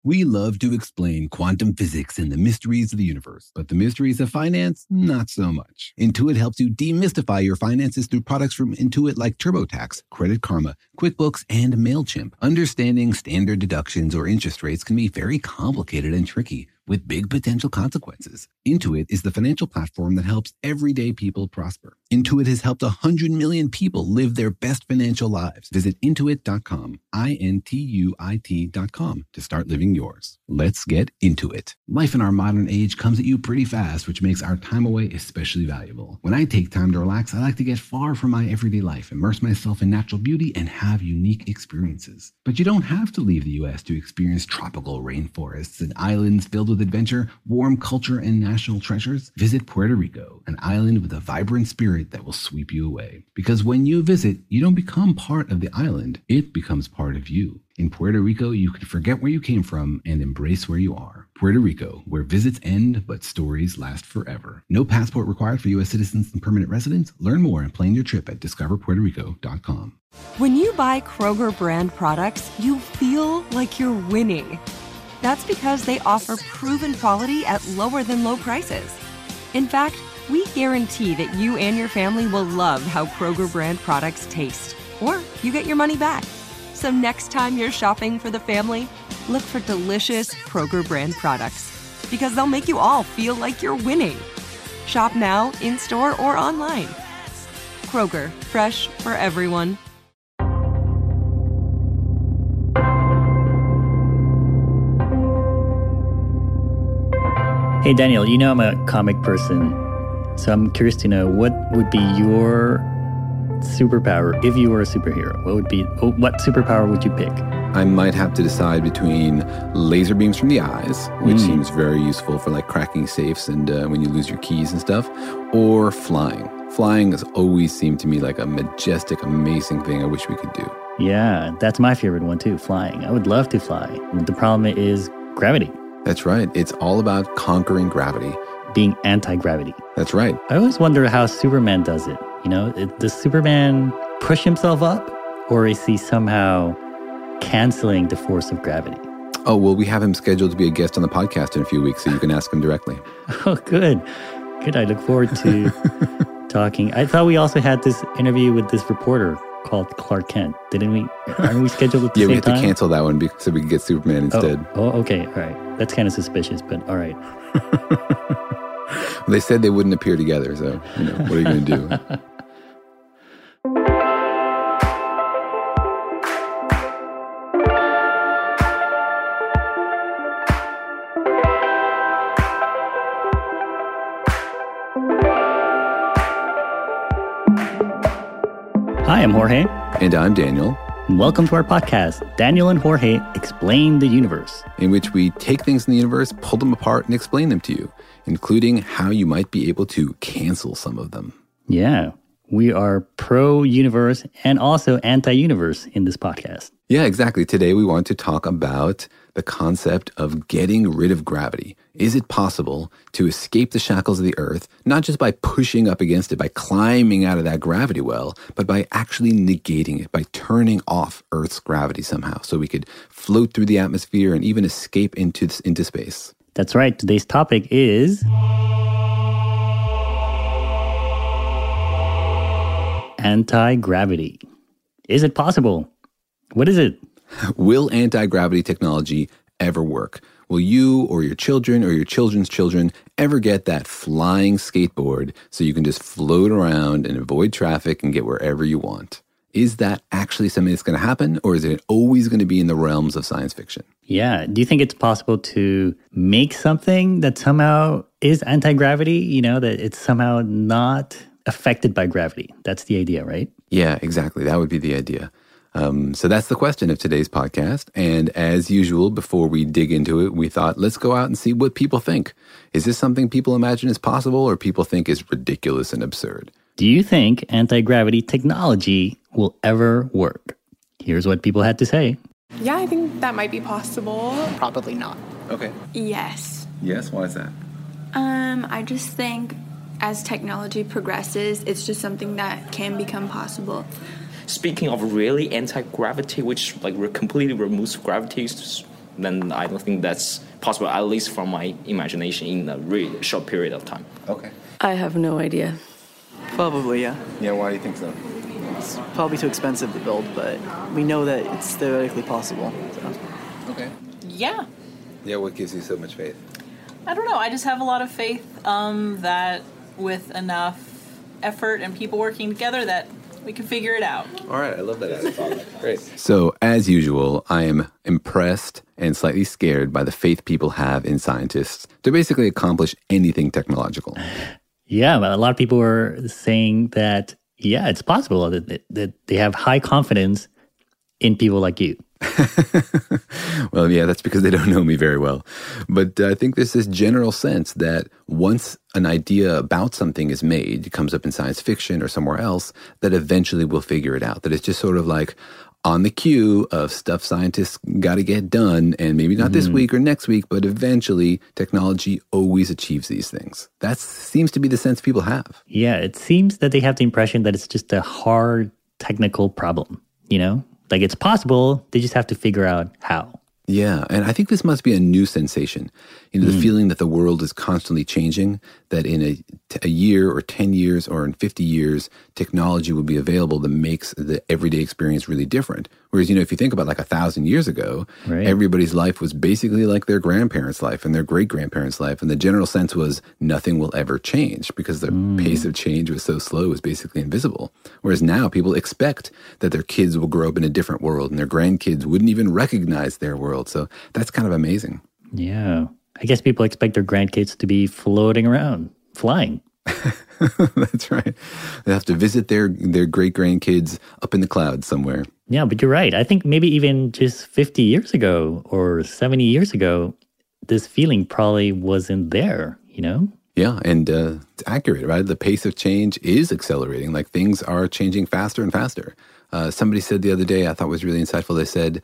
We love to explain quantum physics and the mysteries of the universe, but the mysteries of finance, not so much. Intuit helps you demystify your finances through products from Intuit like TurboTax, Credit Karma, QuickBooks, and MailChimp. Understanding standard deductions or interest rates can be very complicated and tricky, with big potential consequences. Intuit is the financial platform that helps everyday people prosper. Intuit has helped 100 million people live their best financial lives. Visit Intuit.com, Intuit.com, to start living yours. Let's get into it. Life in our modern age comes at you pretty fast, which makes our time away especially valuable. When I take time to relax, I like to get far from my everyday life, immerse myself in natural beauty, and have unique experiences. But you don't have to leave the U.S. to experience tropical rainforests and islands filled with adventure, warm culture, and national treasures. Visit Puerto Rico, an island with a vibrant spirit that will sweep you away. Because when you visit, you don't become part of the island, it becomes part of you. In Puerto Rico, you can forget where you came from and embrace where you are. Puerto Rico, where visits end, but stories last forever. No passport required for U.S. citizens and permanent residents. Learn more and plan your trip at discoverpuertorico.com. When you buy Kroger brand products, you feel like you're winning. That's because they offer proven quality at lower than low prices. In fact, we guarantee that you and your family will love how Kroger brand products taste, or you get your money back. So next time you're shopping for the family, look for delicious Kroger brand products, because they'll make you all feel like you're winning. Shop now, in-store, or online. Kroger, fresh for everyone. Hey, Daniel, you know I'm a comic person, so I'm curious to know what would be your superpower if you were a superhero. What superpower would you pick? I might have to decide between laser beams from the eyes, which seems very useful for like cracking safes and when you lose your keys and stuff, or flying. Flying has always seemed to me like a majestic, amazing thing I wish we could do. Yeah, that's my favorite one too, flying. I would love to fly. The problem is gravity. That's right. It's all about conquering gravity. Being anti-gravity. That's right. I always wonder how Superman does it. You know, does Superman push himself up, or is he somehow canceling the force of gravity? Oh, well, we have him scheduled to be a guest on the podcast in a few weeks, so you can ask him directly. Oh, good. Good. I look forward to talking. I thought we also had this interview with this reporter called Clark Kent. Didn't we? Aren't we scheduled at the same time? Yeah, we have to cancel that one so we can get Superman instead. Oh, okay. All right. That's kind of suspicious, but all right. They said they wouldn't appear together, so, what are you going to do? Hi, I'm Jorge. And I'm Daniel. And welcome to our podcast, Daniel and Jorge Explain the Universe, in which we take things in the universe, pull them apart, and explain them to you, including how you might be able to cancel some of them. Yeah, we are pro-universe and also anti-universe in this podcast. Yeah, exactly. Today we want to talk about the concept of getting rid of gravity. Is it possible to escape the shackles of the Earth, not just by pushing up against it, by climbing out of that gravity well, but by actually negating it, by turning off Earth's gravity somehow, so we could float through the atmosphere and even escape into space? That's right. Today's topic is anti-gravity. Is it possible? What is it? Will anti-gravity technology ever work? Will you or your children or your children's children ever get that flying skateboard so you can just float around and avoid traffic and get wherever you want? Is that actually something that's going to happen, or is it always going to be in the realms of science fiction? Yeah. Do you think it's possible to make something that somehow is anti-gravity, that it's somehow not affected by gravity? That's the idea, right? Yeah, exactly. That would be the idea. So that's the question of today's podcast. And as usual, before we dig into it, we thought, let's go out and see what people think. Is this something people imagine is possible, or people think is ridiculous and absurd? Do you think anti-gravity technology will ever work? Here's what people had to say. Yeah, I think that might be possible. Probably not. Okay. Yes. Yes? Why is that? I just think as technology progresses, it's just something that can become possible. Speaking of really anti-gravity, which completely removes gravity, then I don't think that's possible, at least from my imagination, in a really short period of time. Okay. I have no idea. Probably, yeah. Yeah, why do you think so? It's probably too expensive to build, but we know that it's theoretically possible. So. Okay. Yeah. Yeah, what gives you so much faith? I don't know. I just have a lot of faith that with enough effort and people working together that we can figure it out. All right, I love that attitude. Great. So, as usual, I am impressed and slightly scared by the faith people have in scientists to basically accomplish anything technological. Yeah, but a lot of people are saying that, yeah, it's possible that they have high confidence in people like you. Well, yeah, that's because they don't know me very well. But I think there's this general sense that once an idea about something is made, it comes up in science fiction or somewhere else, that eventually we'll figure it out. That it's just sort of like on the queue of stuff scientists got to get done, and maybe not this week or next week, but eventually technology always achieves these things. That seems to be the sense people have. Yeah, it seems that they have the impression that it's just a hard technical problem, you know? Like it's possible, they just have to figure out how. Yeah, and I think this must be a new sensation. You know, the feeling that the world is constantly changing, that in a year or 10 years or in 50 years, technology will be available that makes the everyday experience really different. Whereas, you know, if you think about like 1,000 years ago, everybody's life was basically like their grandparents' life and their great-grandparents' life. And the general sense was nothing will ever change because the pace of change was so slow, it was basically invisible. Whereas now people expect that their kids will grow up in a different world and their grandkids wouldn't even recognize their world. So that's kind of amazing. Yeah. I guess people expect their grandkids to be floating around, flying. That's right. They have to visit their great-grandkids up in the clouds somewhere. Yeah, but you're right. I think maybe even just 50 years ago or 70 years ago, this feeling probably wasn't there, you know? Yeah, and it's accurate, right? The pace of change is accelerating. Like things are changing faster and faster. Somebody said the other day, I thought was really insightful, they said,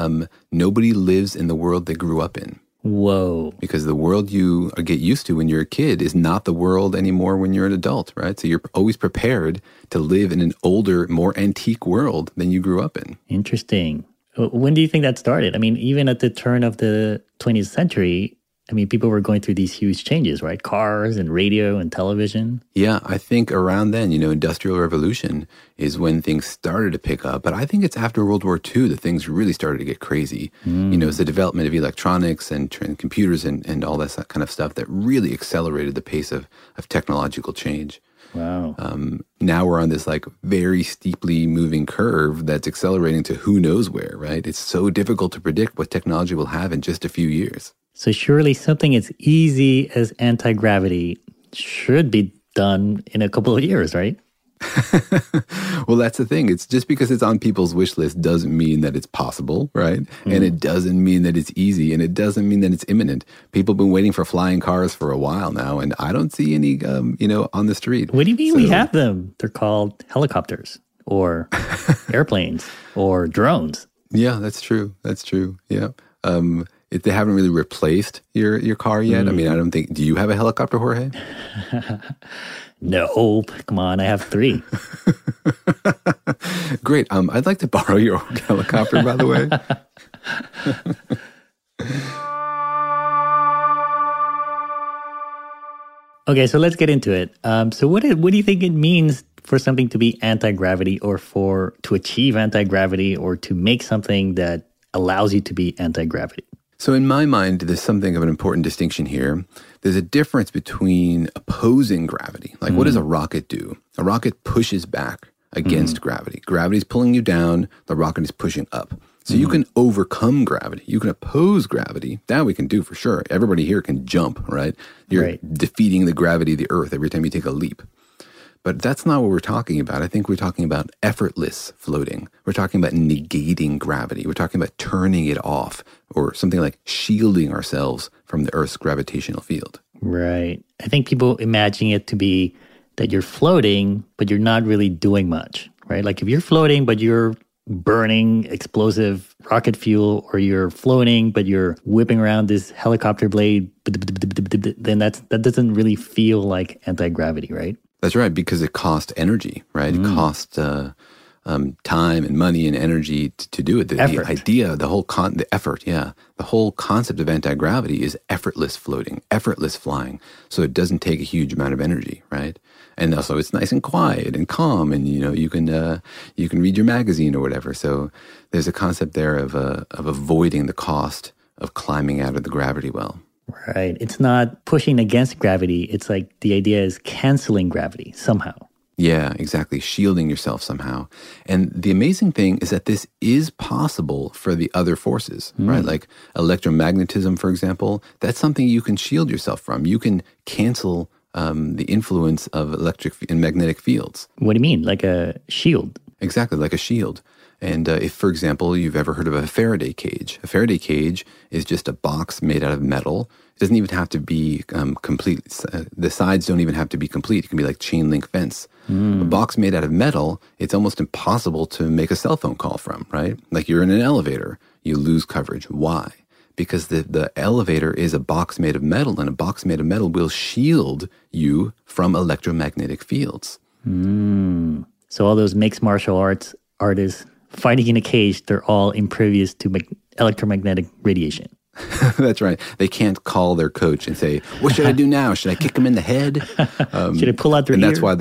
nobody lives in the world they grew up in. Whoa. Because the world you get used to when you're a kid is not the world anymore when you're an adult, right? So you're always prepared to live in an older, more antique world than you grew up in. Interesting. When do you think that started? I mean, even at the turn of the 20th century, I mean, people were going through these huge changes, right? Cars and radio and television. Yeah, I think around then, you know, Industrial Revolution is when things started to pick up. But I think it's after World War II that things really started to get crazy. You know, it's the development of electronics and computers and all that kind of stuff that really accelerated the pace of technological change. Wow. Now we're on this like very steeply moving curve that's accelerating to who knows where, right? It's so difficult to predict what technology will have in just a few years. So surely something as easy as anti-gravity should be done in a couple of years, right? Well, that's the thing. It's just because it's on people's wish list doesn't mean that it's possible, right? And it doesn't mean that it's easy, and it doesn't mean that it's imminent. People have been waiting for flying cars for a while now, and I don't see any, you know, on the street. What do you mean we have them? They're called helicopters or airplanes or drones. Yeah, that's true. That's true. Yeah. If they haven't really replaced your car yet, I mean, I don't think. Do you have a helicopter, Jorge? No, come on, I have 3. Great. I'd like to borrow your helicopter, by the way. Okay, so let's get into it. So what do you think it means for something to be anti-gravity or to achieve anti-gravity or to make something that allows you to be anti-gravity? So in my mind, there's something of an important distinction here. There's a difference between opposing gravity. Like, what does a rocket do? A rocket pushes back against gravity. Gravity's pulling you down. The rocket is pushing up. So you can overcome gravity. You can oppose gravity. That we can do for sure. Everybody here can jump, right? You're defeating the gravity of the Earth every time you take a leap. But that's not what we're talking about. I think we're talking about effortless floating. We're talking about negating gravity. We're talking about turning it off, or something like shielding ourselves from the Earth's gravitational field. Right. I think people imagine it to be that you're floating, but you're not really doing much, right? Like if you're floating, but you're burning explosive rocket fuel, or you're floating, but you're whipping around this helicopter blade, then that doesn't really feel like anti-gravity, right? That's right, because it costs energy, right? It costs time and money and energy to do it. The idea, the whole concept of anti-gravity is effortless floating, effortless flying. So it doesn't take a huge amount of energy, right? And also it's nice and quiet and calm, and you can read your magazine or whatever. So there's a concept there of avoiding the cost of climbing out of the gravity well. Right. It's not pushing against gravity. It's like the idea is canceling gravity somehow. Yeah, exactly. Shielding yourself somehow. And the amazing thing is that this is possible for the other forces, right? Like electromagnetism, for example, that's something you can shield yourself from. You can cancel the influence of electric and magnetic fields. What do you mean? Like a shield? Exactly, like a shield. And if, for example, you've ever heard of a Faraday cage is just a box made out of metal. It doesn't even have to be complete. The sides don't even have to be complete. It can be like chain link fence. A box made out of metal, it's almost impossible to make a cell phone call from, right? Like you're in an elevator, you lose coverage. Why? Because the elevator is a box made of metal, and a box made of metal will shield you from electromagnetic fields. So all those mixed martial arts artists fighting in a cage, they're all impervious to electromagnetic radiation. That's right. They can't call their coach and say, what should I do now? Should I kick him in the head? Should I pull out their ear? That's why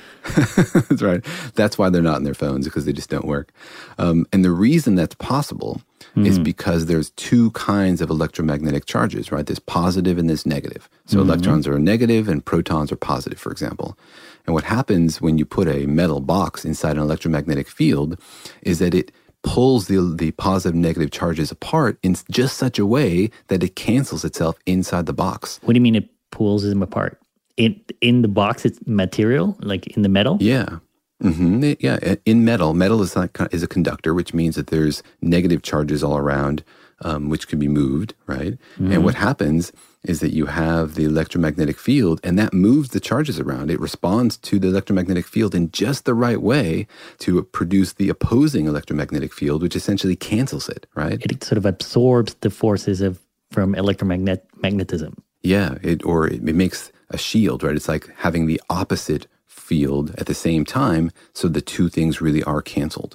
that's right. That's why they're not in their phones, because they just don't work. And the reason that's possible is because there's two kinds of electromagnetic charges, right? There's positive and there's negative. So electrons are negative and protons are positive, for example. And what happens when you put a metal box inside an electromagnetic field is that it pulls the positive and negative charges apart in just such a way that it cancels itself inside the box. What do you mean it pulls them apart? In the box, it's material, like in the metal? Yeah. Yeah. In metal is a conductor, which means that there's negative charges all around, which can be moved, right? And what happens is that you have the electromagnetic field, and that moves the charges around. It responds to the electromagnetic field in just the right way to produce the opposing electromagnetic field, which essentially cancels it, right? It sort of absorbs the forces from electromagnetism. Yeah, it makes a shield, right? It's like having the opposite field at the same time, so the two things really are canceled.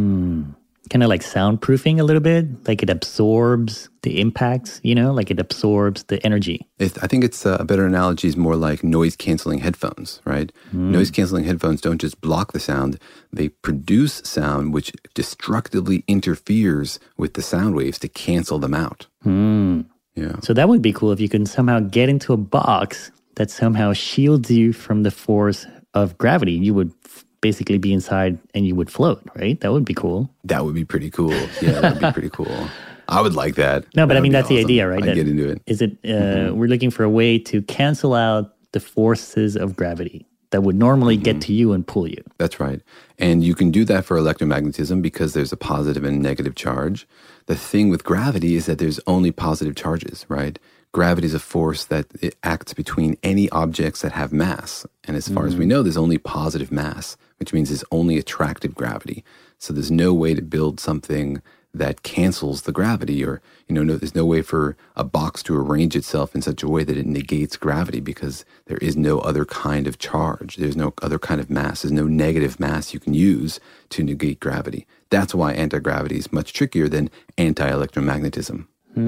Kind of like soundproofing a little bit, like it absorbs the impacts, like it absorbs the energy. I think it's a better analogy is more like noise-canceling headphones, right? Noise-canceling headphones don't just block the sound, they produce sound which destructively interferes with the sound waves to cancel them out. Yeah. So that would be cool if you can somehow get into a box that somehow shields you from the force of gravity. You would basically be inside and you would float, right? That would be cool. That would be pretty cool. Yeah, that would be pretty cool. I would like that. No, but I mean, that's awesome. The idea, right? I'd get into it. Is it, we're looking for a way to cancel out the forces of gravity that would normally get to you and pull you. That's right. And you can do that for electromagnetism because there's a positive and negative charge. The thing with gravity is that there's only positive charges, right? Gravity is a force that it acts between any objects that have mass. And as far as we know, there's only positive mass, which means there's only attractive gravity. So there's no way to build something that cancels the gravity, or, there's no way for a box to arrange itself in such a way that it negates gravity, because there is no other kind of charge. There's no other kind of mass. There's no negative mass you can use to negate gravity. That's why anti-gravity is much trickier than anti-electromagnetism.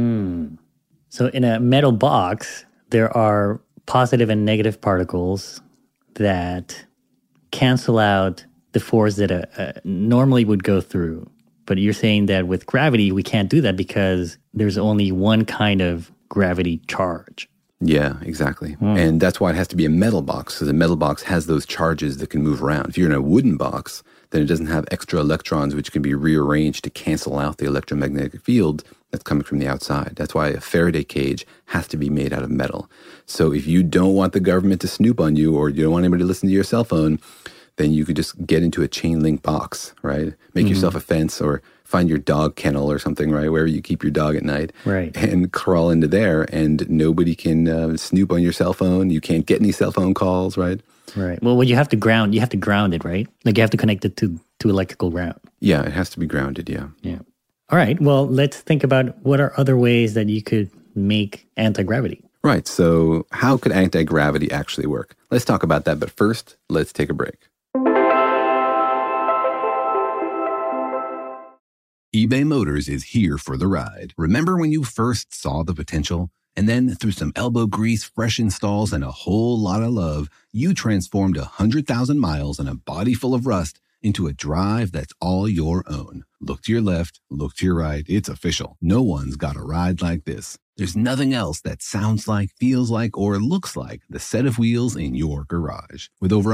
So in a metal box, there are positive and negative particles that cancel out the force that normally would go through. But you're saying that with gravity, we can't do that because there's only one kind of gravity charge. Yeah, exactly. And that's why it has to be a metal box, because a metal box has those charges that can move around. If you're in a wooden box, then it doesn't have extra electrons which can be rearranged to cancel out the electromagnetic field that's coming from the outside. That's why a Faraday cage has to be made out of metal. So if you don't want the government to snoop on you, or you don't want anybody to listen to your cell phone, then you could just get into a chain link box, right? Make yourself a fence, or find your dog kennel or something, right? Wherever you keep your dog at night. Right. And crawl into there, and nobody can snoop on your cell phone. You can't get any cell phone calls, right? Right. Well, you have to ground it, right? Like you have to connect it to electrical ground. Yeah, it has to be grounded, yeah. Yeah. All right. Well, let's think about what are other ways that you could make anti-gravity. Right. So how could anti-gravity actually work? Let's talk about that. But first, let's take a break. eBay Motors is here for the ride. Remember when you first saw the potential? And then through some elbow grease, fresh installs, and a whole lot of love, you transformed 100,000 miles and a body full of rust into a drive that's all your own. Look to your left, look to your right. It's official. No one's got a ride like this. There's nothing else that sounds like, feels like, or looks like the set of wheels in your garage. With over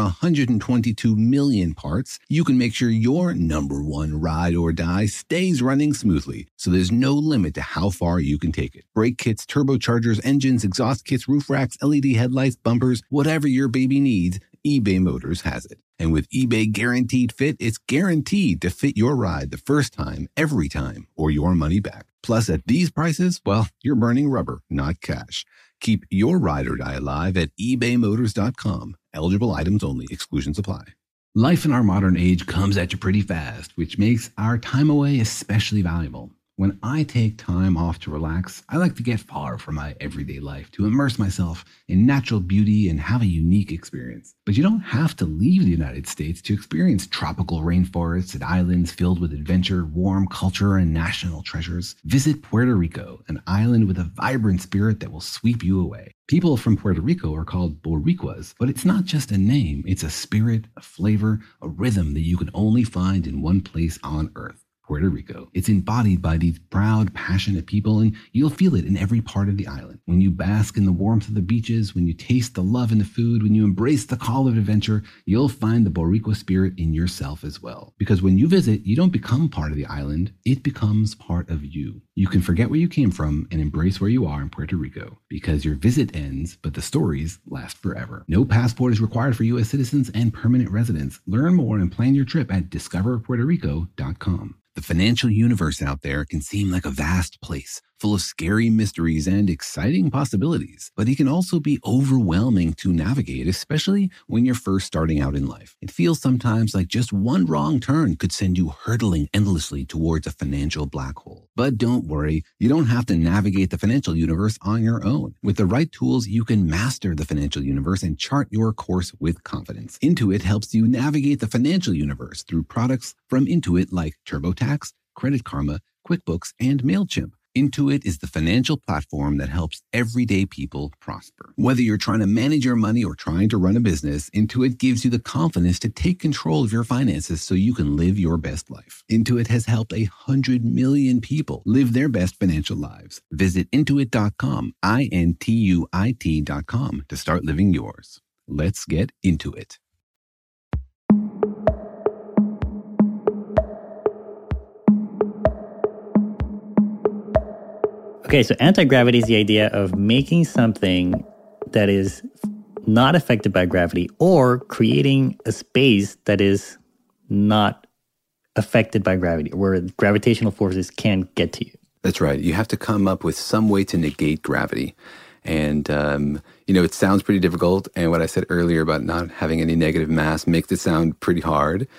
122 million parts, you can make sure your number one ride or die stays running smoothly, so there's no limit to how far you can take it. Brake kits, turbochargers, engines, exhaust kits, roof racks, LED headlights, bumpers, whatever your baby needs, eBay Motors has it. And with eBay Guaranteed Fit, it's guaranteed to fit your ride the first time, every time, or your money back. Plus, at these prices, well, you're burning rubber, not cash. Keep your ride or die alive at ebaymotors.com. Eligible items only. Exclusions apply. Life in our modern age comes at you pretty fast, which makes our time away especially valuable. When I take time off to relax, I like to get far from my everyday life to immerse myself in natural beauty and have a unique experience. But you don't have to leave the United States to experience tropical rainforests and islands filled with adventure, warm culture, and national treasures. Visit Puerto Rico, an island with a vibrant spirit that will sweep you away. People from Puerto Rico are called Boricuas, but it's not just a name, it's a spirit, a flavor, a rhythm that you can only find in one place on Earth. Puerto Rico. It's embodied by these proud, passionate people, and you'll feel it in every part of the island. When you bask in the warmth of the beaches, when you taste the love in the food, when you embrace the call of adventure, you'll find the Boricua spirit in yourself as well. Because when you visit, you don't become part of the island, it becomes part of you. You can forget where you came from and embrace where you are in Puerto Rico, because your visit ends, but the stories last forever. No passport is required for U.S. citizens and permanent residents. Learn more and plan your trip at discoverpuertorico.com. The financial universe out there can seem like a vast place, full of scary mysteries and exciting possibilities, but it can also be overwhelming to navigate, especially when you're first starting out in life. It feels sometimes like just one wrong turn could send you hurtling endlessly towards a financial black hole. But don't worry, you don't have to navigate the financial universe on your own. With the right tools, you can master the financial universe and chart your course with confidence. Intuit helps you navigate the financial universe through products from Intuit like TurboTax, Credit Karma, QuickBooks, and MailChimp. Intuit is the financial platform that helps everyday people prosper. Whether you're trying to manage your money or trying to run a business, Intuit gives you the confidence to take control of your finances so you can live your best life. Intuit has helped 100 million people live their best financial lives. Visit Intuit.com, INTUIT.com, to start living yours. Let's get into it. Okay, so anti-gravity is the idea of making something that is not affected by gravity or creating a space that is not affected by gravity, where gravitational forces can't get to you. That's right. You have to come up with some way to negate gravity. And, it sounds pretty difficult. And what I said earlier about not having any negative mass makes it sound pretty hard.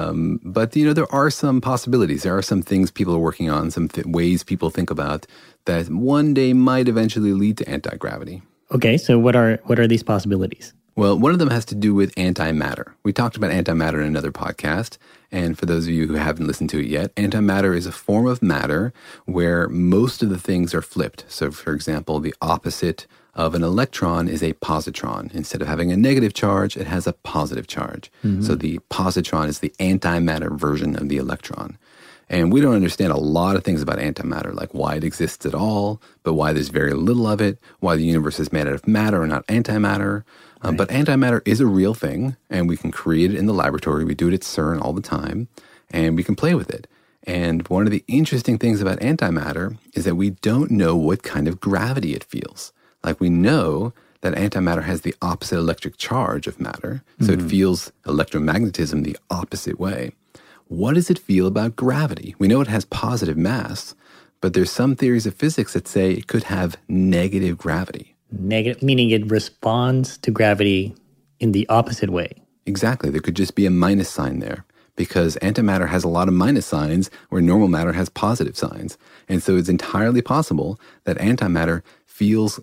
But there are some possibilities. There are some things people are working on, some ways people think about that one day might eventually lead to anti-gravity. Okay, so what are these possibilities? Well, one of them has to do with antimatter. We talked about antimatter in another podcast. And for those of you who haven't listened to it yet, antimatter is a form of matter where most of the things are flipped. So, for example, the opposite of an electron is a positron. Instead of having a negative charge, it has a positive charge. Mm-hmm. So the positron is the antimatter version of the electron. And we don't understand a lot of things about antimatter, like why it exists at all, but why there's very little of it, why the universe is made out of matter and not antimatter. Right. But antimatter is a real thing, and we can create it in the laboratory. We do it at CERN all the time, and we can play with it. And one of the interesting things about antimatter is that we don't know what kind of gravity it feels. Like, we know that antimatter has the opposite electric charge of matter, so it feels electromagnetism the opposite way. What does it feel about gravity? We know it has positive mass, but there's some theories of physics that say it could have negative gravity. Negative, meaning it responds to gravity in the opposite way. Exactly. There could just be a minus sign there, because antimatter has a lot of minus signs where normal matter has positive signs. And so it's entirely possible that antimatter feels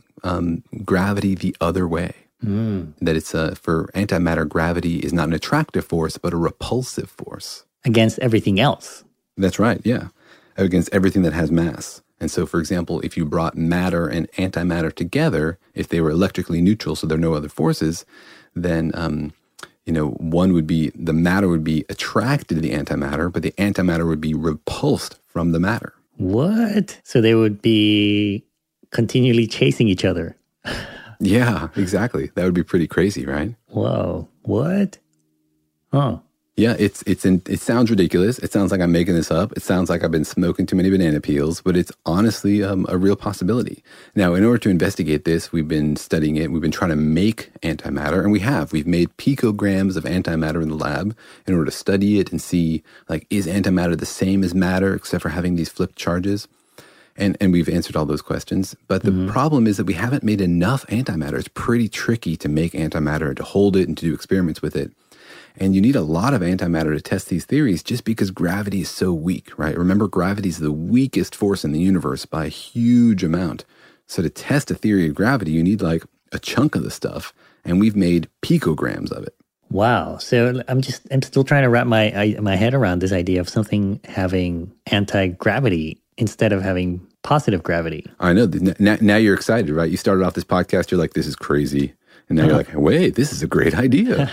gravity the other way. That it's for antimatter, gravity is not an attractive force, but a repulsive force. Against everything else. That's right, yeah. against everything that has mass. And so, for example, if you brought matter and antimatter together, if they were electrically neutral, so there are no other forces, then, one would be, the matter would be attracted to the antimatter, but the antimatter would be repulsed from the matter. What? So they would be continually chasing each other. Yeah, exactly. That would be pretty crazy, right? Whoa. What? Huh. Yeah, it sounds ridiculous. It sounds like I'm making this up. It sounds like I've been smoking too many banana peels, but it's honestly a real possibility. Now, in order to investigate this, we've been studying it. We've been trying to make antimatter, and we've made picograms of antimatter in the lab in order to study it and see, like, is antimatter the same as matter except for having these flipped charges? And we've answered all those questions. But the problem is that we haven't made enough antimatter. It's pretty tricky to make antimatter, to hold it and to do experiments with it. And you need a lot of antimatter to test these theories just because gravity is so weak, right? Remember, gravity is the weakest force in the universe by a huge amount. So to test a theory of gravity, you need like a chunk of the stuff. And we've made picograms of it. Wow. So I'm still trying to wrap my head around this idea of something having anti-gravity instead of having positive gravity. I know. Now you're excited, right? You started off this podcast, you're like, this is crazy. And now you're like, wait, this is a great idea.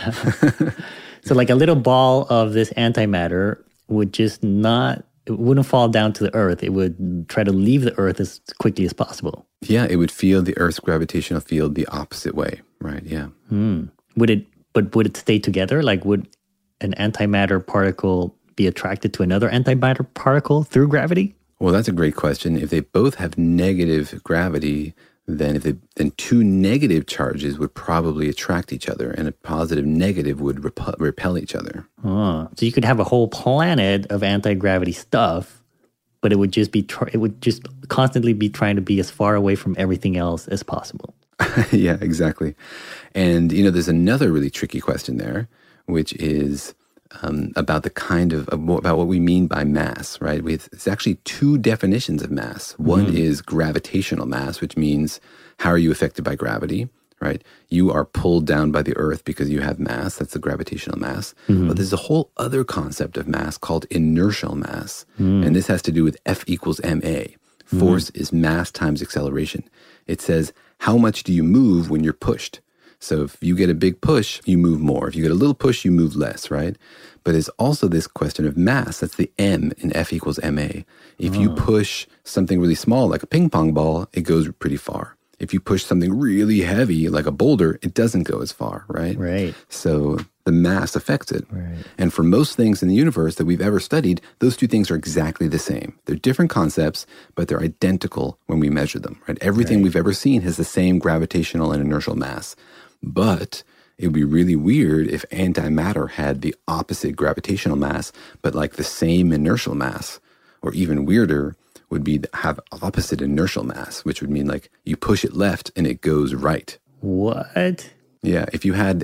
So like a little ball of this antimatter would it wouldn't fall down to the earth. It would try to leave the earth as quickly as possible. Yeah, it would feel the earth's gravitational field the opposite way, right? Yeah. Would it stay together? Like would an antimatter particle be attracted to another antimatter particle through gravity? Well, that's a great question. If they both have negative gravity, then two negative charges would probably attract each other, and a positive negative would repel each other. So you could have a whole planet of anti-gravity stuff, but it would just constantly be trying to be as far away from everything else as possible. Yeah, exactly. And there's another really tricky question there, which is about about what we mean by mass, right? It's actually two definitions of mass. One is gravitational mass, which means how are you affected by gravity, right? You are pulled down by the earth because you have mass. That's the gravitational mass. But there's a whole other concept of mass called inertial mass. And this has to do with F equals ma. Force is mass times acceleration. It says, how much do you move when you're pushed? So if you get a big push, you move more. If you get a little push, you move less, right? But there's also this question of mass. That's the M in F equals ma. If you push something really small, like a ping pong ball, it goes pretty far. If you push something really heavy, like a boulder, it doesn't go as far, right? Right. So the mass affects it. Right. And for most things in the universe that we've ever studied, those two things are exactly the same. They're different concepts, but they're identical when we measure them, right? Everything we've ever seen has the same gravitational and inertial mass. But it would be really weird if antimatter had the opposite gravitational mass, but like the same inertial mass. Or even weirder would be have opposite inertial mass, which would mean like you push it left and it goes right. What? Yeah, if you had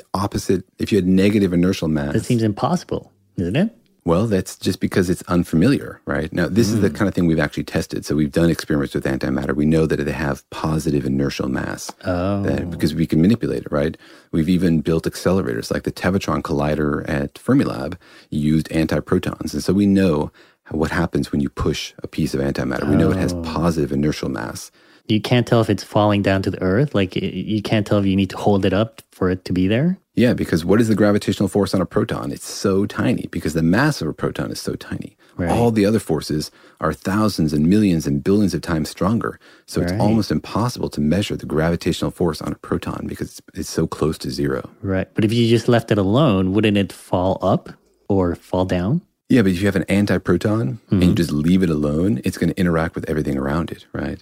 negative inertial mass. That seems impossible, isn't it? Well, that's just because it's unfamiliar, right? Now, this is the kind of thing we've actually tested. So we've done experiments with antimatter. We know that they have positive inertial mass because we can manipulate it, right? We've even built accelerators like the Tevatron Collider at Fermilab used antiprotons. And so we know what happens when you push a piece of antimatter. We know it has positive inertial mass. You can't tell if it's falling down to the earth? Like, you can't tell if you need to hold it up for it to be there? Yeah, because what is the gravitational force on a proton? It's so tiny because the mass of a proton is so tiny. Right. All the other forces are thousands and millions and billions of times stronger. So it's almost impossible to measure the gravitational force on a proton because it's so close to zero. Right. But if you just left it alone, wouldn't it fall up or fall down? Yeah, but if you have an antiproton and you just leave it alone, it's going to interact with everything around it, right?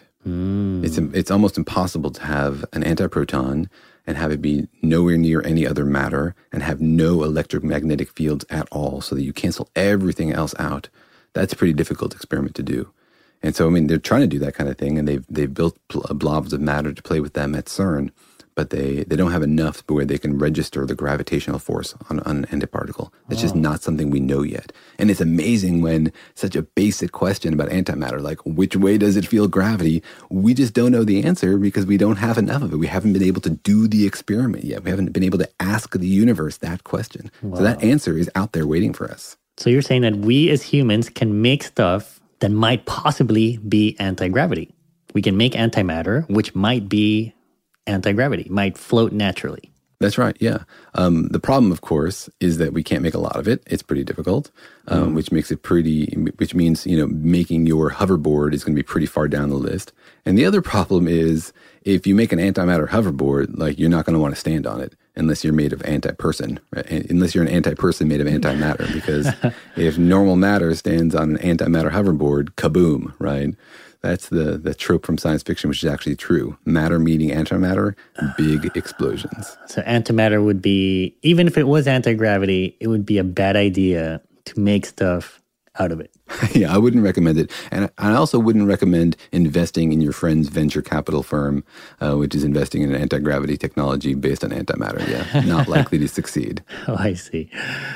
It's almost impossible to have an antiproton and have it be nowhere near any other matter and have no electromagnetic fields at all so that you cancel everything else out. That's a pretty difficult experiment to do. And so, I mean, they're trying to do that kind of thing, and they've built blobs of matter to play with them at CERN, but they don't have enough where they can register the gravitational force on an antiparticle. That's just not something we know yet. And it's amazing when such a basic question about antimatter, like which way does it feel gravity, we just don't know the answer because we don't have enough of it. We haven't been able to do the experiment yet. We haven't been able to ask the universe that question. Wow. So that answer is out there waiting for us. So you're saying that we as humans can make stuff that might possibly be anti-gravity. We can make antimatter, which might be anti-gravity, might float naturally. That's right, yeah. The problem, of course, is that we can't make a lot of it. It's pretty difficult, which means, making your hoverboard is going to be pretty far down the list. And the other problem is if you make an antimatter hoverboard, like you're not going to want to stand on it unless you're made of anti-person, right? Unless you're an anti-person made of antimatter, because if normal matter stands on an antimatter hoverboard, kaboom, right? That's the trope from science fiction, which is actually true. Matter meeting antimatter, big explosions. So antimatter would be, even if it was anti-gravity, it would be a bad idea to make stuff out of it. Yeah, I wouldn't recommend it. And I also wouldn't recommend investing in your friend's venture capital firm, which is investing in an anti-gravity technology based on antimatter. Yeah, not likely to succeed. Oh, I see.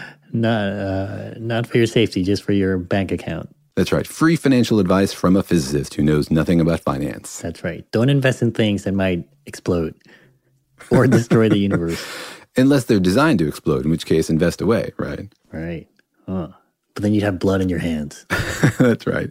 Not for your safety, just for your bank account. That's right. Free financial advice from a physicist who knows nothing about finance. That's right. Don't invest in things that might explode or destroy the universe. Unless they're designed to explode, in which case invest away, right? Right. But then you'd have blood in your hands. That's right.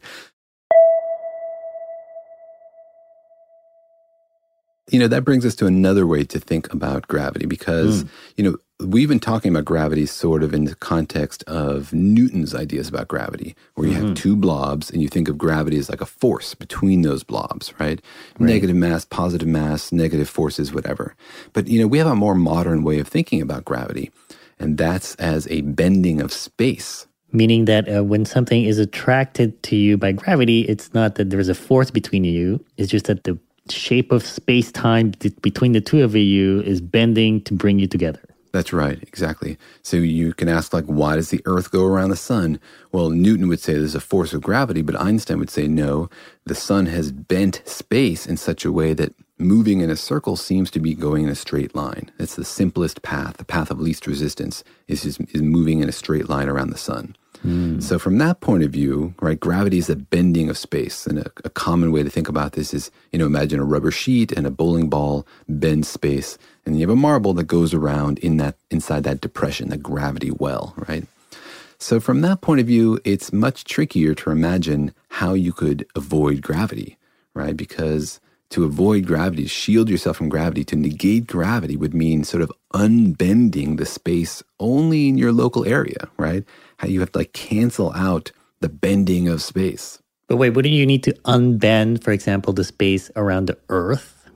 That brings us to another way to think about gravity because, we've been talking about gravity sort of in the context of Newton's ideas about gravity, where you have two blobs and you think of gravity as like a force between those blobs, right? Negative mass, positive mass, negative forces, whatever. But, we have a more modern way of thinking about gravity, and that's as a bending of space. Meaning that when something is attracted to you by gravity, it's not that there's a force between you, it's just that the shape of space-time between the two of you is bending to bring you together. That's right, exactly. So you can ask, why does the Earth go around the sun? Well, Newton would say there's a force of gravity, but Einstein would say no, the sun has bent space in such a way that moving in a circle seems to be going in a straight line. It's the simplest path, the path of least resistance, is moving in a straight line around the sun. So from that point of view, right, gravity is a bending of space. And a common way to think about this is, imagine a rubber sheet and a bowling ball bend space. And you have a marble that goes around inside that depression, that gravity well, right? So from that point of view, it's much trickier to imagine how you could avoid gravity, right? Because to avoid gravity, shield yourself from gravity, to negate gravity would mean sort of unbending the space only in your local area, right? How you have to cancel out the bending of space. But wait, wouldn't you need to unbend, for example, the space around the Earth?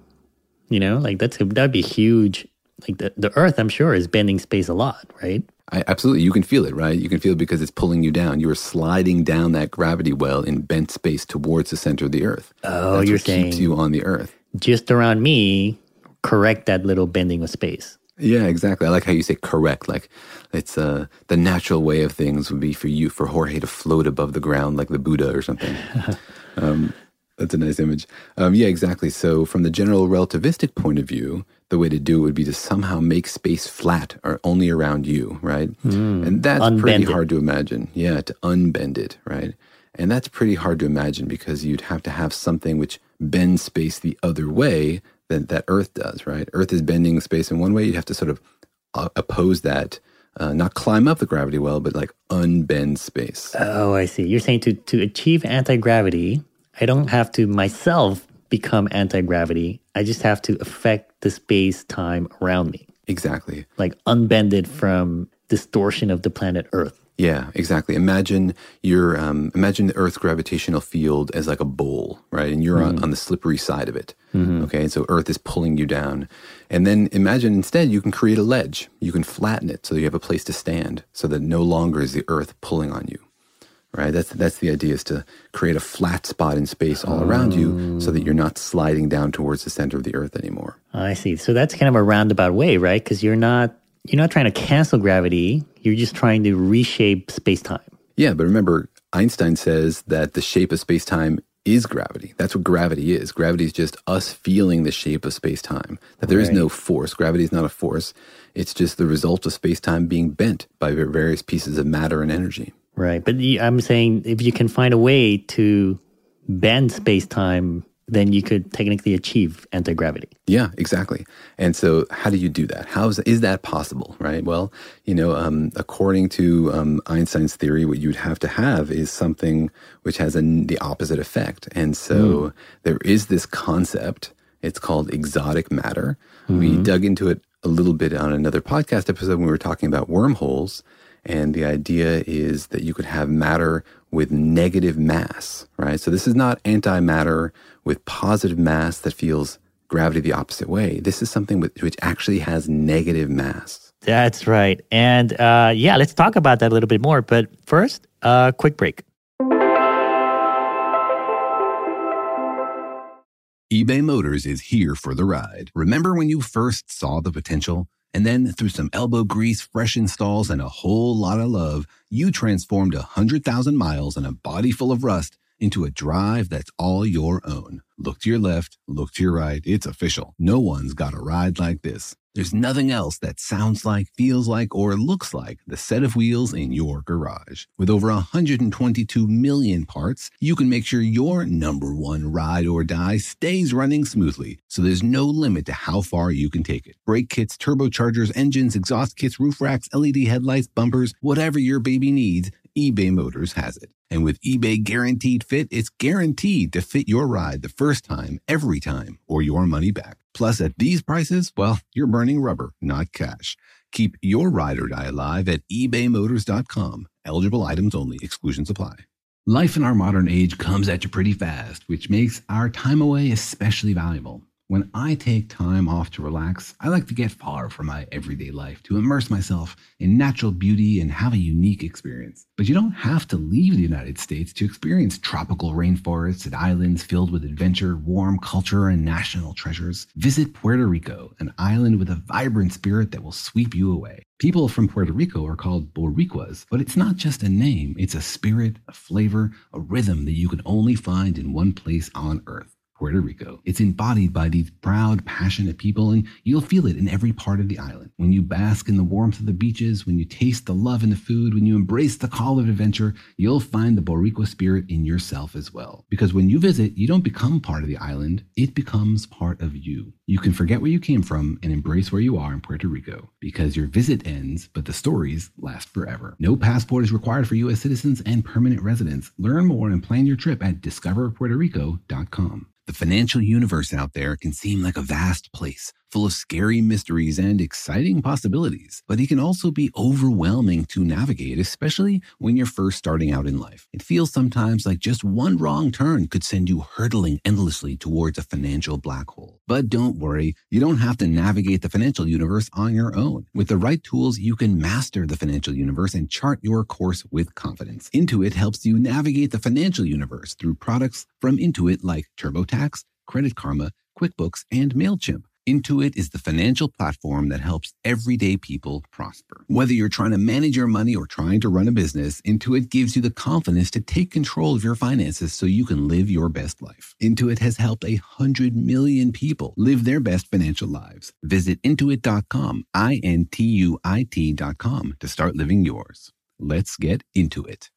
That'd be huge. The Earth, I'm sure, is bending space a lot, right? Absolutely. You can feel it, right? You can feel it because it's pulling you down. You are sliding down that gravity well in bent space towards the center of the Earth. Oh, That's you're what saying keeps you on the Earth. Just around me, correct that little bending of space. Yeah, exactly. I like how you say correct. It's the natural way of things would be for Jorge to float above the ground like the Buddha or something. That's a nice image. Yeah, exactly. So from the general relativistic point of view, the way to do it would be to somehow make space flat or only around you, right? And that's pretty hard to imagine. Yeah, to unbend it, right? And that's pretty hard to imagine because you'd have to have something which bends space the other way that Earth does, right? Earth is bending space in one way. You'd have to sort of oppose that, not climb up the gravity well, but unbend space. Oh, I see. You're saying to achieve anti-gravity, I don't have to myself become anti-gravity. I just have to affect the space-time around me. Exactly. Unbend it from distortion of the planet Earth. Yeah, exactly. Imagine the Earth's gravitational field as like a bowl, right? And you're on the slippery side of it. Okay, and so Earth is pulling you down. And then imagine instead you can create a ledge. You can flatten it so you have a place to stand so that no longer is the Earth pulling on you. Right? That's the idea, is to create a flat spot in space all around you so that you're not sliding down towards the center of the Earth anymore. I see. So that's kind of a roundabout way, right? Because you're not trying to cancel gravity. You're just trying to reshape space-time. Yeah, but remember, Einstein says that the shape of space-time is gravity. That's what gravity is. Gravity is just us feeling the shape of space-time. That there is no force. Gravity is not a force. It's just the result of space-time being bent by various pieces of matter and energy. Right. But I'm saying if you can find a way to bend space-time then you could technically achieve anti-gravity. Yeah, exactly. And so how do you do that? Is that possible, right? Well, according to Einstein's theory, what you'd have to have is something which has the opposite effect. And so there is this concept. It's called exotic matter. We dug into it a little bit on another podcast episode when we were talking about wormholes. And the idea is that you could have matter with negative mass, right? So this is not antimatter with positive mass that feels gravity the opposite way. This is something which actually has negative mass. That's right. And let's talk about that a little bit more. But first, a quick break. eBay Motors is here for the ride. Remember when you first saw the potential? And then through some elbow grease, fresh installs, and a whole lot of love, you transformed 100,000 miles and a body full of rust into a drive that's all your own. Look to your left, look to your right. It's official. No one's got a ride like this. There's nothing else that sounds like, feels like, or looks like the set of wheels in your garage. With over 122 million parts, you can make sure your number one ride or die stays running smoothly, so there's no limit to how far you can take it. Brake kits, turbochargers, engines, exhaust kits, roof racks, LED headlights, bumpers, whatever your baby needs, eBay Motors has it. And with eBay Guaranteed Fit, it's guaranteed to fit your ride the first time, every time, or your money back. Plus, at these prices, well, you're burning rubber, not cash. Keep your ride or die alive at ebaymotors.com. Eligible items only. Exclusions apply. Life in our modern age comes at you pretty fast, which makes our time away especially valuable. When I take time off to relax, I like to get far from my everyday life to immerse myself in natural beauty and have a unique experience. But you don't have to leave the United States to experience tropical rainforests and islands filled with adventure, warm culture, and national treasures. Visit Puerto Rico, an island with a vibrant spirit that will sweep you away. People from Puerto Rico are called Boricuas, but it's not just a name. It's a spirit, a flavor, a rhythm that you can only find in one place on Earth. Puerto Rico. It's embodied by these proud, passionate people, and you'll feel it in every part of the island. When you bask in the warmth of the beaches, when you taste the love in the food, when you embrace the call of adventure, you'll find the Boricua spirit in yourself as well. Because when you visit, you don't become part of the island, it becomes part of you. You can forget where you came from and embrace where you are in Puerto Rico, because your visit ends, but the stories last forever. No passport is required for U.S. citizens and permanent residents. Learn more and plan your trip at discoverpuertorico.com. The financial universe out there can seem like a vast place, full of scary mysteries and exciting possibilities, but it can also be overwhelming to navigate, especially when you're first starting out in life. It feels sometimes like just one wrong turn could send you hurtling endlessly towards a financial black hole. But don't worry, you don't have to navigate the financial universe on your own. With the right tools, you can master the financial universe and chart your course with confidence. Intuit helps you navigate the financial universe through products from Intuit like TurboTax, Credit Karma, QuickBooks, and MailChimp. Intuit is the financial platform that helps everyday people prosper. Whether you're trying to manage your money or trying to run a business, Intuit gives you the confidence to take control of your finances so you can live your best life. Intuit has helped 100 million people live their best financial lives. Visit Intuit.com, INTUIT.com, to start living yours. Let's get into it.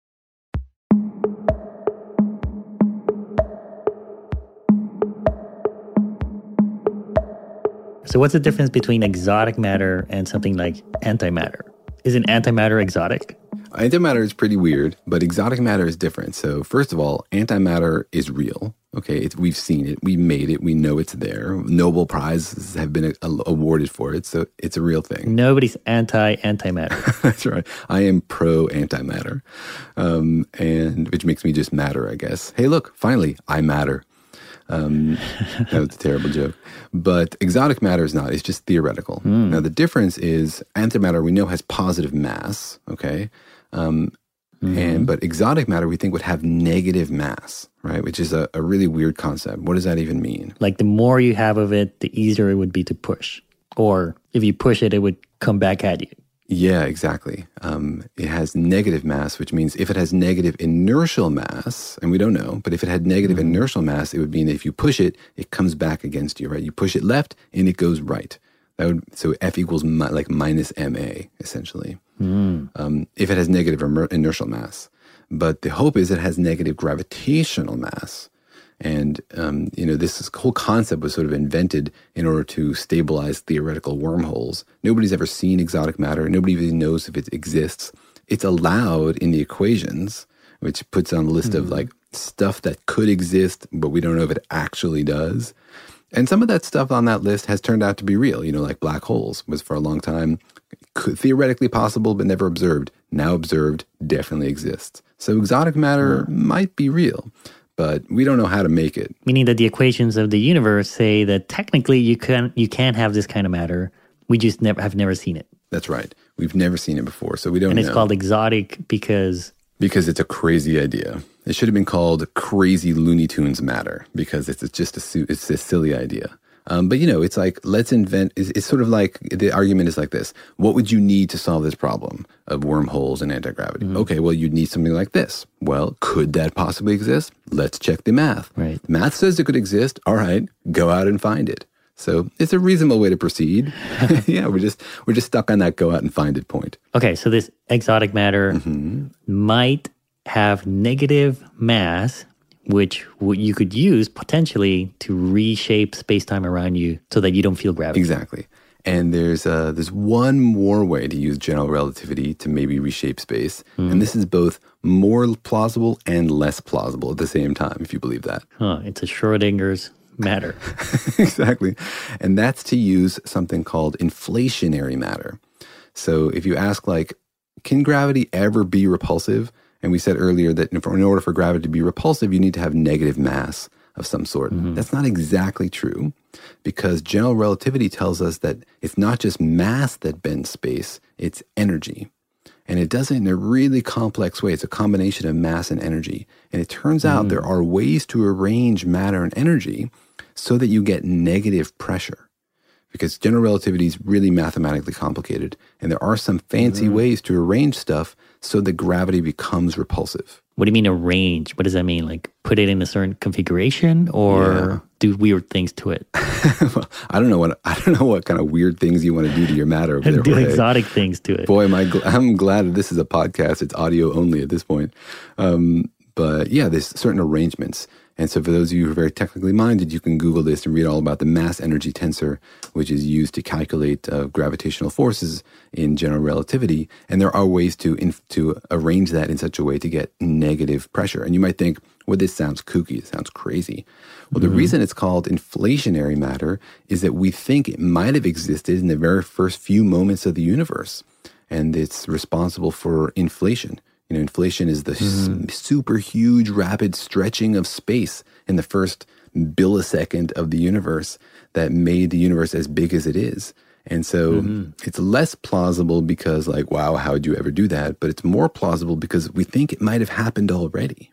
So what's the difference between exotic matter and something like antimatter? Isn't antimatter exotic? Antimatter is pretty weird, but exotic matter is different. So first of all, antimatter is real. Okay, we've seen it, we made it, we know it's there. Nobel Prizes have been awarded for it, so it's a real thing. Nobody's antimatter. That's right. I am pro antimatter, and which makes me just matter, I guess. Hey, look, finally, I matter. That was a terrible joke. But exotic matter is not. It's just theoretical. Now, the difference is antimatter we know has positive mass, okay? But exotic matter we think would have negative mass, right? Which is a really weird concept. What does that even mean? Like the more you have of it, the easier it would be to push. Or if you push it, it would come back at you. Yeah, exactly. It has negative mass, which means if it has negative inertial mass, and we don't know, but if it had negative inertial mass, it would mean that if you push it, it comes back against you, right? You push it left and it goes right. So F equals like minus ma, essentially. If it has negative inertial mass. But the hope is it has negative gravitational mass. And, this whole concept was sort of invented in order to stabilize theoretical wormholes. Nobody's ever seen exotic matter. Nobody even knows if it exists. It's allowed in the equations, which puts on a list of like stuff that could exist, but we don't know if it actually does. And some of that stuff on that list has turned out to be real, like black holes was for a long time theoretically possible, but never observed. Now observed, definitely exists. So exotic matter might be real, but we don't know how to make it. Meaning that the equations of the universe say that technically you can have this kind of matter. We just have never seen it. That's right. We've never seen it before, so we don't know. And it's called exotic because it's a crazy idea. It should have been called crazy Looney Tunes matter because it's a silly idea. But it's like, let's invent, it's sort of like, the argument is like this. What would you need to solve this problem of wormholes and anti-gravity? Okay, well, you'd need something like this. Well, could that possibly exist? Let's check the math. Right. Math says it could exist. All right, go out and find it. So it's a reasonable way to proceed. Yeah, we're just stuck on that go out and find it point. Okay, so this exotic matter might have negative mass, which you could use potentially to reshape space-time around you so that you don't feel gravity. Exactly. And there's one more way to use general relativity to maybe reshape space. And this is both more plausible and less plausible at the same time, if you believe that. It's a Schrodinger's matter. Exactly. And that's to use something called inflationary matter. So if you ask, like, can gravity ever be repulsive? And we said earlier that in order for gravity to be repulsive, you need to have negative mass of some sort. That's not exactly true, because general relativity tells us that it's not just mass that bends space, it's energy. And it does it in a really complex way. It's a combination of mass and energy. And it turns out there are ways to arrange matter and energy so that you get negative pressure. Because general relativity is really mathematically complicated. And there are some fancy ways to arrange stuff so that gravity becomes repulsive. What do you mean arrange? What does that mean? Like put it in a certain configuration or do weird things to it? Well, I don't know what kind of weird things you want to do to your matter over there. Do exotic things to it. Boy, I'm glad that this is a podcast. It's audio only at this point. But yeah, there's certain arrangements. And so for those of you who are very technically minded, you can Google this and read all about the mass energy tensor, which is used to calculate gravitational forces in general relativity. And there are ways to arrange that in such a way to get negative pressure. And you might think, well, this sounds kooky. It sounds crazy. Well, the reason it's called inflationary matter is that we think it might have existed in the very first few moments of the universe. And it's responsible for inflation. Inflation is the super huge, rapid stretching of space in the first millisecond of the universe that made the universe as big as it is. And so it's less plausible because, like, wow, how would you ever do that? But it's more plausible because we think it might have happened already.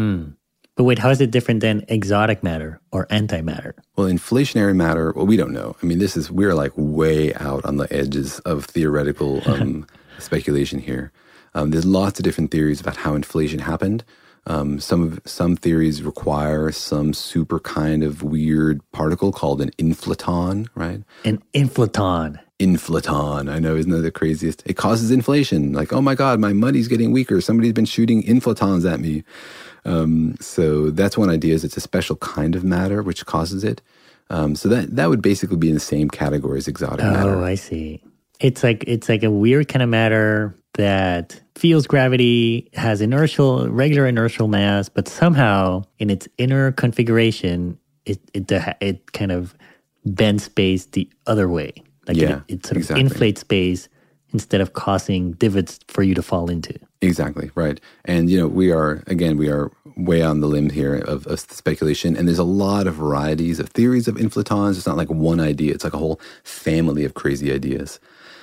But wait, how is it different than exotic matter or antimatter? Well, inflationary matter, well, we don't know. I mean, we're like way out on the edges of theoretical speculation here. There's lots of different theories about how inflation happened. Some theories require some super kind of weird particle called an inflaton, right? An inflaton. Inflaton. I know, isn't that the craziest? It causes inflation. Like, oh my God, my money's getting weaker. Somebody's been shooting inflatons at me. So that's one idea, is it's a special kind of matter which causes it. So that would basically be in the same category as exotic matter. Oh, I see. It's like a weird kind of matter that feels gravity, has regular inertial mass, but somehow in its inner configuration, it kind of bends space the other way. Like it sort of inflates space instead of causing divots for you to fall into. Exactly, right. And, we are way on the limb here of speculation. And there's a lot of varieties of theories of inflatons. It's not like one idea. It's like a whole family of crazy ideas.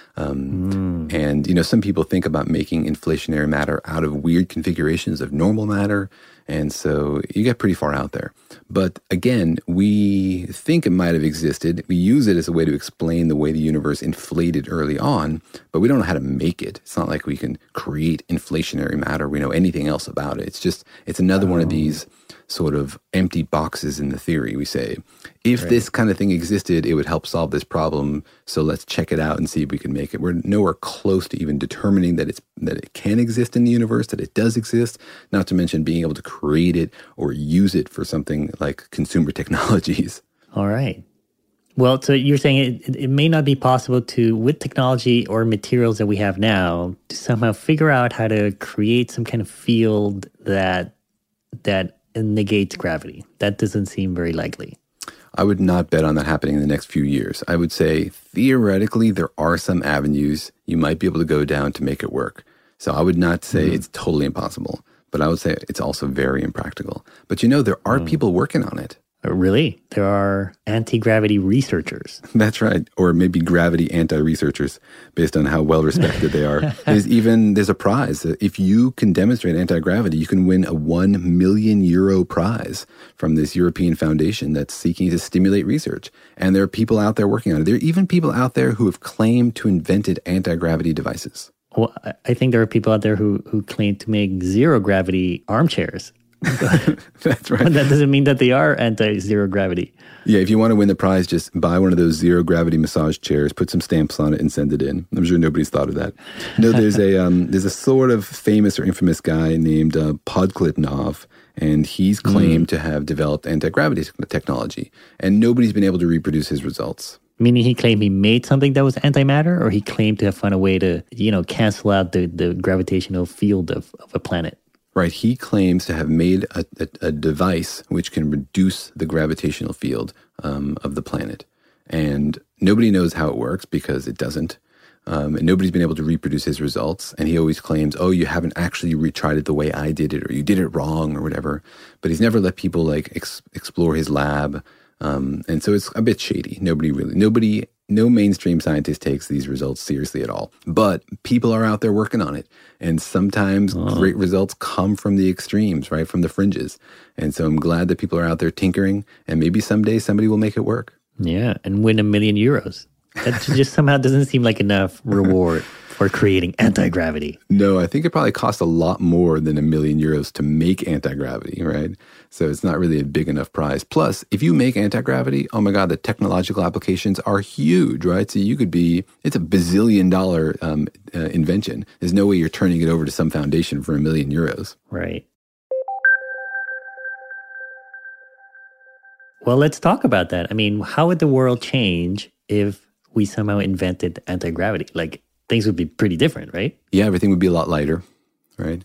And, some people think about making inflationary matter out of weird configurations of normal matter. And so you get pretty far out there. But again, we think it might have existed. We use it as a way to explain the way the universe inflated early on, but we don't know how to make it. It's not like we can create inflationary matter. We know anything else about it. It's another one of these sort of empty boxes in the theory. We say, if this kind of thing existed, it would help solve this problem. So let's check it out and see if we can make it. We're nowhere close to even determining that it can exist in the universe, that it does exist, not to mention being able to create it or use it for something like consumer technologies. All right. Well, so you're saying it may not be possible to, with technology or materials that we have now, to somehow figure out how to create some kind of field that negates gravity. That doesn't seem very likely. I would not bet on that happening in the next few years. I would say theoretically there are some avenues you might be able to go down to make it work. So I would not say it's totally impossible, but I would say it's also very impractical. But there are people working on it. Really? There are anti-gravity researchers. That's right. Or maybe gravity anti-researchers, based on how well-respected they are. There's a prize. If you can demonstrate anti-gravity, you can win a €1 million prize from this European foundation that's seeking to stimulate research. And there are people out there working on it. There are even people out there who have claimed to invented anti-gravity devices. Well, I think there are people out there who claim to make zero-gravity armchairs. That's right. But that doesn't mean that they are anti-zero gravity. Yeah, if you want to win the prize, just buy one of those zero gravity massage chairs, put some stamps on it, and send it in. I'm sure nobody's thought of that. No, there's a sort of famous or infamous guy named Podkletnov, and he's claimed to have developed anti-gravity technology, and nobody's been able to reproduce his results. Meaning he claimed he made something that was antimatter, or he claimed to have found a way to, cancel out the gravitational field of a planet? Right, he claims to have made a device which can reduce the gravitational field of the planet. And nobody knows how it works because it doesn't. And nobody's been able to reproduce his results. And he always claims, you haven't actually retried it the way I did it, or you did it wrong or whatever. But he's never let people explore his lab. And so it's a bit shady. No mainstream scientist takes these results seriously at all. But people are out there working on it. And sometimes great results come from the extremes, right? From the fringes. And so I'm glad that people are out there tinkering, and maybe someday somebody will make it work. Yeah, and win €1 million. That just somehow doesn't seem like enough reward for creating anti-gravity. No, I think it probably costs a lot more than €1 million to make anti-gravity, right? So it's not really a big enough prize. Plus, if you make anti-gravity, oh my God, the technological applications are huge, right? So it's a bazillion-dollar invention. There's no way you're turning it over to some foundation for €1 million. Right. Well, let's talk about that. I mean, how would the world change if we somehow invented anti-gravity? Things would be pretty different, right? Yeah, everything would be a lot lighter, right?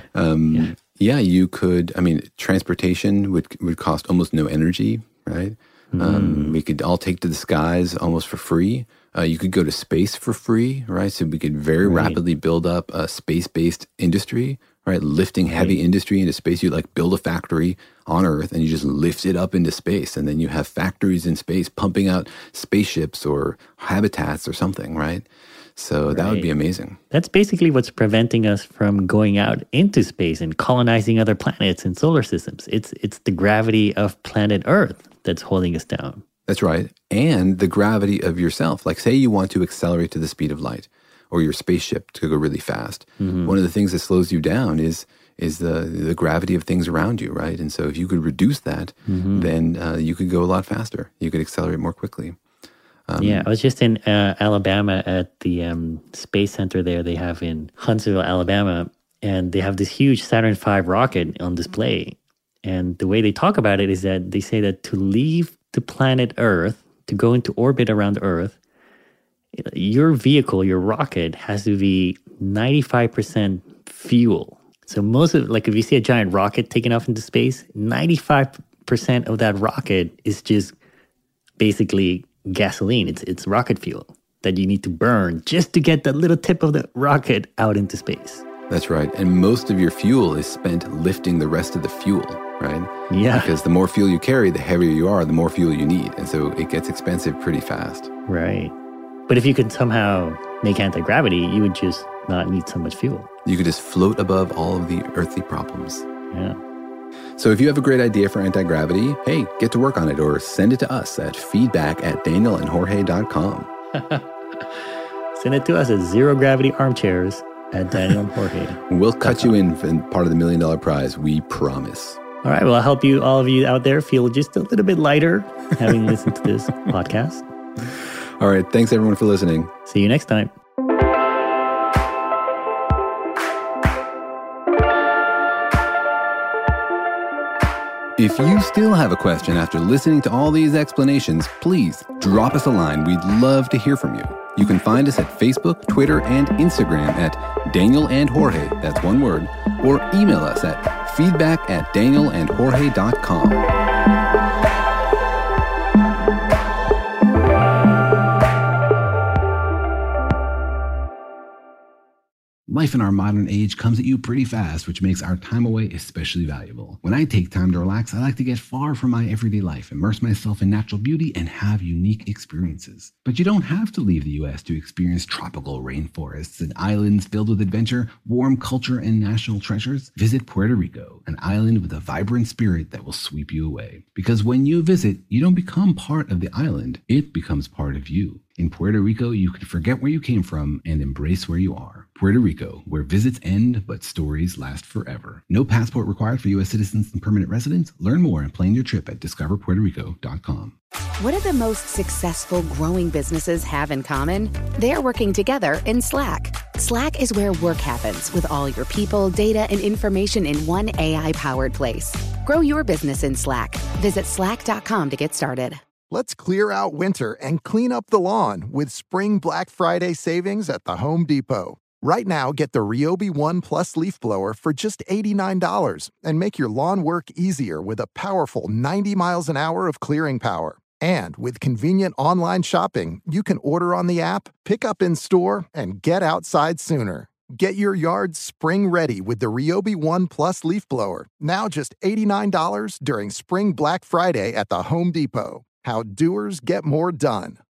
Yeah, you could, transportation would cost almost no energy, right? We could all take to the skies almost for free. You could go to space for free, right? So we could very rapidly build up a space-based industry, right? Lifting heavy industry into space. You build a factory on Earth and you just lift it up into space. And then you have factories in space pumping out spaceships or habitats or something, right? So that would be amazing. That's basically what's preventing us from going out into space and colonizing other planets and solar systems. It's the gravity of planet Earth that's holding us down. That's right. And the gravity of yourself. Say you want to accelerate to the speed of light, or your spaceship to go really fast. One of the things that slows you down is the gravity of things around you, right? And so if you could reduce that, then you could go a lot faster. You could accelerate more quickly. I was just in Alabama at the space center there they have in Huntsville, Alabama, and they have this huge Saturn V rocket on display. And the way they talk about it is that they say that to leave the planet Earth, to go into orbit around Earth, your vehicle, your rocket, has to be 95% fuel. So most of, if you see a giant rocket taking off into space, 95% of that rocket is just basically gasoline. It's rocket fuel that you need to burn just to get that little tip of the rocket out into space. That's right. And most of your fuel is spent lifting the rest of the fuel, right? Yeah. Because the more fuel you carry, the heavier you are, the more fuel you need. And so it gets expensive pretty fast. Right. But if you could somehow make anti-gravity, you would just not need so much fuel. You could just float above all of the earthly problems. Yeah. So if you have a great idea for anti-gravity, hey, get to work on it or send it to us at feedback@danielandjorge.com. Send it to us at zerogravityarmchairs@danielandjorge. We'll cut you in part of the $1 million prize, we promise. All right. Well, I hope all of you out there feel just a little bit lighter having listened to this podcast. All right. Thanks, everyone, for listening. See you next time. If you still have a question after listening to all these explanations, please drop us a line. We'd love to hear from you. You can find us at Facebook, Twitter, and Instagram at Daniel and Jorge, that's one word, or email us at feedback@danielandjorge.com. Life in our modern age comes at you pretty fast, which makes our time away especially valuable. When I take time to relax, I like to get far from my everyday life, immerse myself in natural beauty, and have unique experiences. But you don't have to leave the U.S. to experience tropical rainforests and islands filled with adventure, warm culture, and national treasures. Visit Puerto Rico, an island with a vibrant spirit that will sweep you away. Because when you visit, you don't become part of the island, it becomes part of you. In Puerto Rico, you can forget where you came from and embrace where you are. Puerto Rico, where visits end, but stories last forever. No passport required for U.S. citizens and permanent residents. Learn more and plan your trip at discoverpuertorico.com. What do the most successful growing businesses have in common? They're working together in Slack. Slack is where work happens with all your people, data, and information in one AI-powered place. Grow your business in Slack. Visit slack.com to get started. Let's clear out winter and clean up the lawn with Spring Black Friday savings at the Home Depot. Right now, get the Ryobi One Plus leaf blower for just $89 and make your lawn work easier with a powerful 90 miles an hour of clearing power. And with convenient online shopping, you can order on the app, pick up in store, and get outside sooner. Get your yard spring ready with the Ryobi One Plus leaf blower, now just $89 during Spring Black Friday at the Home Depot. How doers get more done.